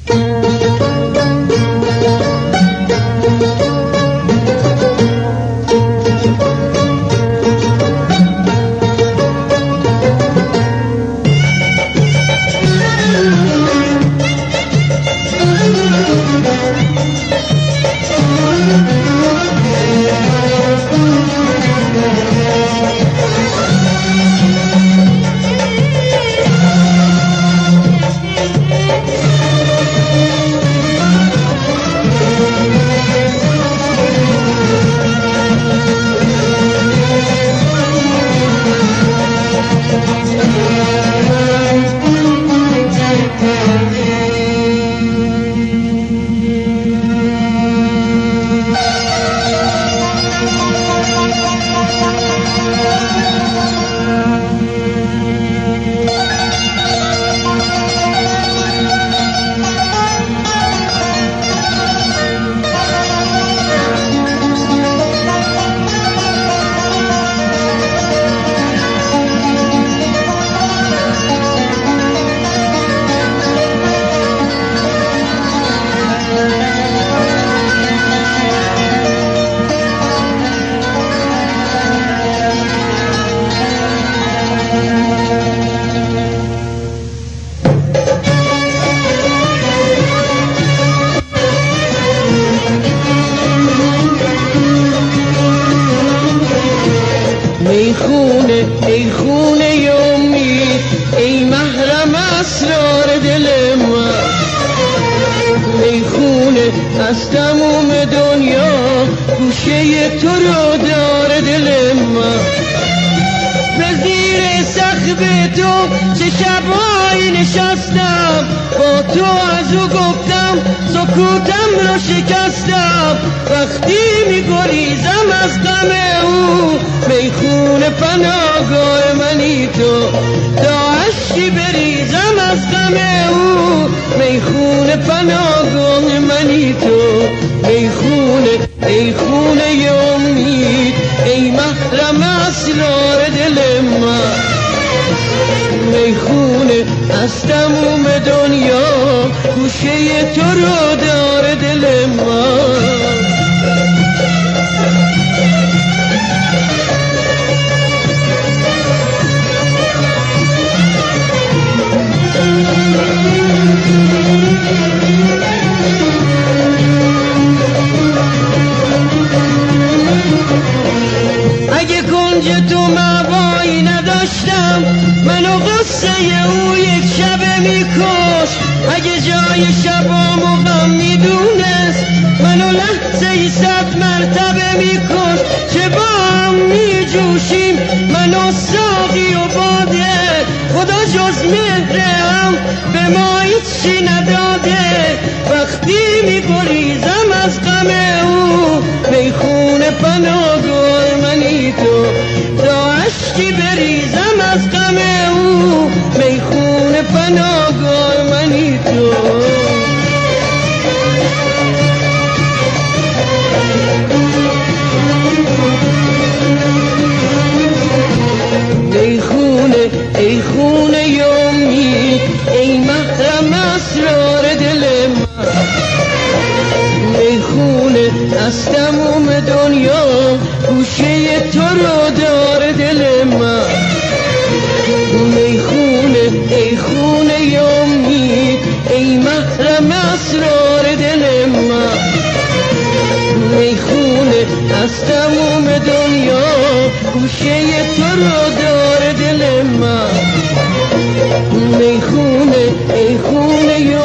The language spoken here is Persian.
ای خونه امید، ای محرم اسرار دل من، ای خونه از تموم دنیا گوشه تو رو داره دل من. به زیر سقف تو چه شبایی نشستم، با تو از او گفتم سکوتم رو شکستم. وقتی میگریزم از غم او، میخونه پناهگاه منی تو، تا اشکی بریزم از غم او، میخونه پناهگاه منی تو. میخونه ای خونه امید، ای محرم اسرار دل من، میخونه از تموم دنیا گوشه تو رو داره دل من. اگه کنج تو مبایی نداشتم، منو غصه او یک شبه میکش. اگه جای شبامو غم میدونست، منو لحظه ای 100 مرتبه میکش. چه با هم میجوشیم من و ساقی و باده، خدا جز مهر هم به ما هیچی نداده. وقتی میگریزم از غم او، میخونه پناهگاه منی تو، تا اشکی بریزم از غم او، میخونه پناهگاه منی تو. ای خونه امید، ای محرم اسرار دل من، میخونه از تموم دنیا گوشه تو رو داره دل من. میخونه ای خونه امید، ای محرم اسرار دل من، میخونه از تموم دنیا گوشه تو رو داره دل من. میخونه ای خونه